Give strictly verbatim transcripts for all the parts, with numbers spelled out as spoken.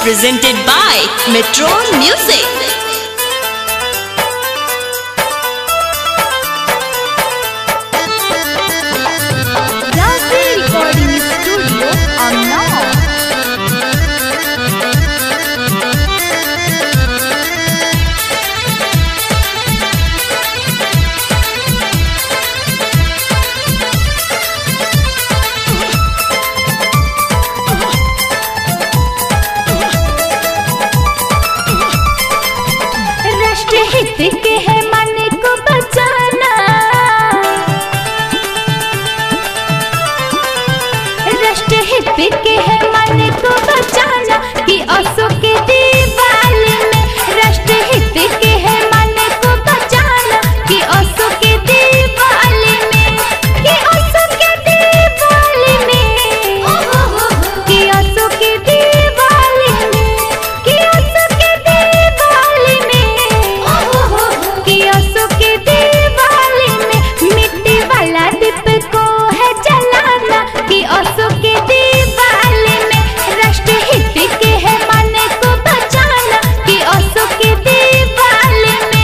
presented by Metro Music. Rasi Recording Studio, Unnao. हित के है मन को बचाना, राष्ट्र हित के है मन को बचाना कि असो के दिवाली में, राष्ट्र हित के है मन को बचाना कि असो के दिवाली में, कि असो के दिवाली में, कि असो के दिवाली में, कि असो के दिवाली में, कि असो के दिवाली में मिट्टी वाला दीप को है जलाना कि असो के दिवाली में, राष्ट्र हित के है मन को बचाना कि असो के दिवाली में।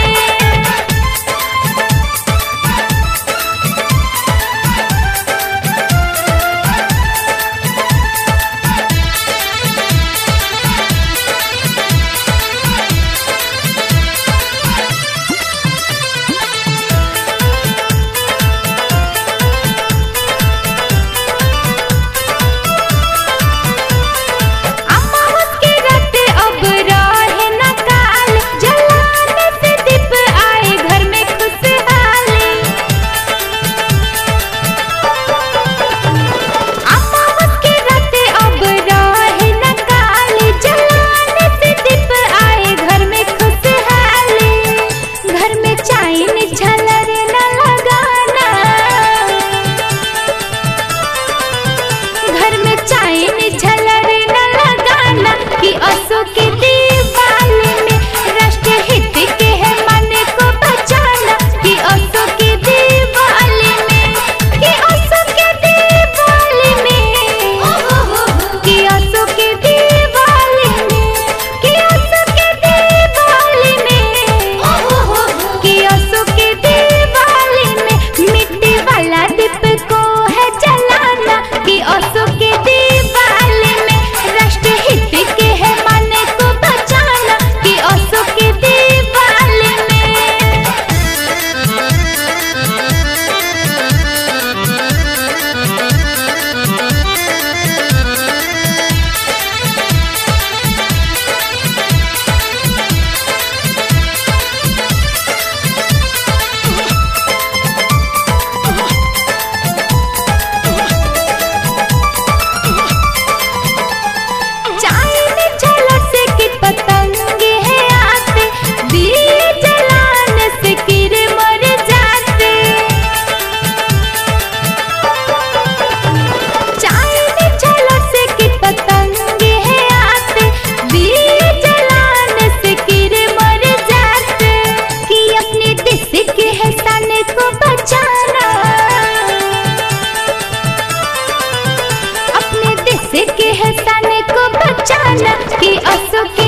कि असो के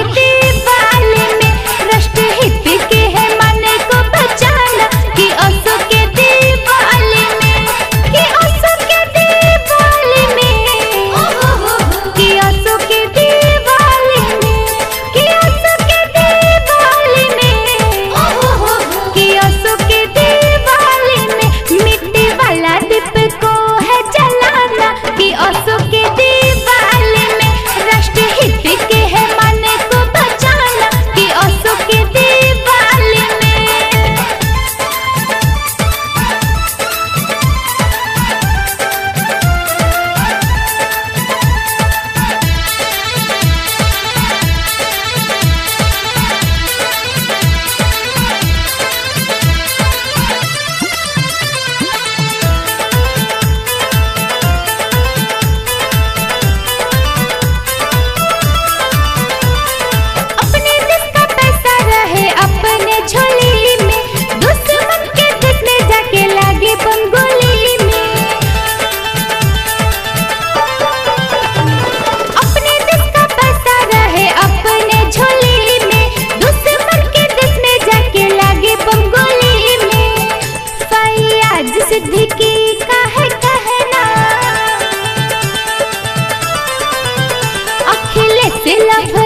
दिवाली में, राष्ट्र हित के है मन को बचाना कि असो के दिवाली में, कि असो के दिवाली में, कि असो के दिवाली में, कि असो के दिवाली में, कि असो के दिवाली में मिट्टी वाला दीप को है जलाना कि असो के दिवाली में, राष्ट्र हित के है मन से लव